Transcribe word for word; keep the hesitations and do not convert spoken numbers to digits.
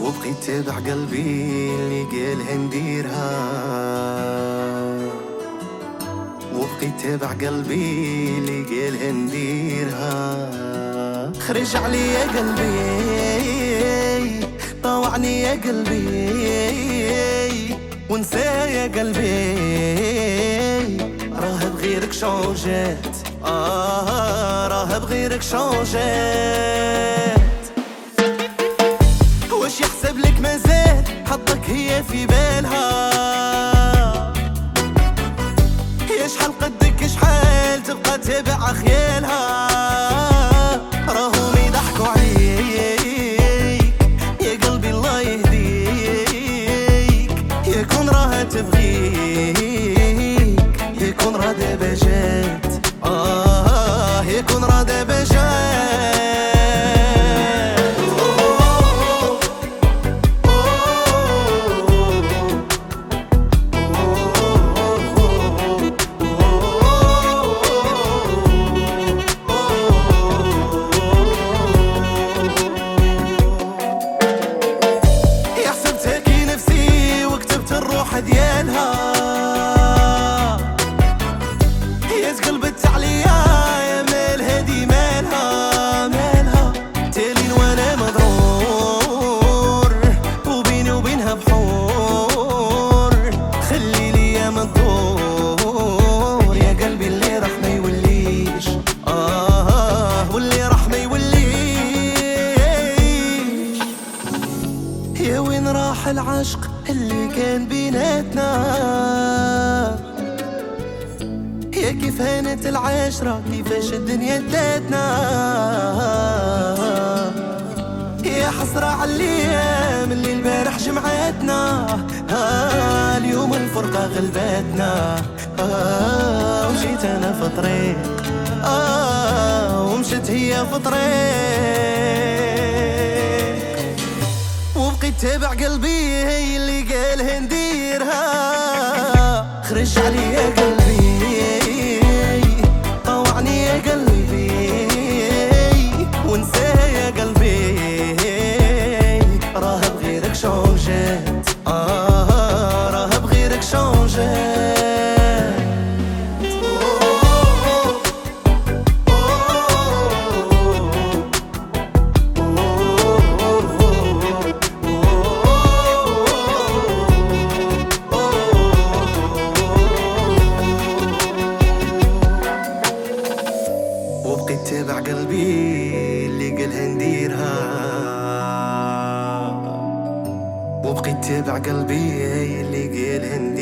وبقيت تابع قلبي اللي قالها نديرها، وبقيت تابع قلبي اللي قالها نديرها. خرج عليا قلبي طوعني يا قلبي ونسى يا قلبي، راه بغيرك شونجات، آه راه بغيرك شونجات. واش يحسب لك مازال حطك هي في بالها؟ يا شحال قدك شحال تبقى تابع خيالها؟ راهم يضحكوا عليك يا قلبي الله يهديك، يكون راها تبغيك، يكون راه دابا جات، آه يكون راه دابا جات. ديالها هي تقلبت عليا يا مال هادي مالها مالها، تالين وانا مضرور وبيني وبينها بحور، خلي ليا ما تدور يا قلبي اللي راح ما يوليش، آه واللي راح ما يوليش. يا وين راح العشق اللي كان بيناتنا؟ يا كيف هانت العشرة كيفاش الدنيا ادتنا؟ يا حسرة عالأيام اللي البارح جمعتنا، آه اليوم الفرقة غلبتنا، آه وجيت أنا في طريق، آه ومشت هي في طريق، وبقيت تابع قلبي هي اللي قالها نديرها. خرج عليا قلبي طوعني يا قلبي ونساه يا قلبي، راه بغيرك شونجات، آه راه بغيرك شونجات. وبقيت تابع قلبي اللي قالها نديرها، وبقيت تابع قلبي اللي قالها نديرها.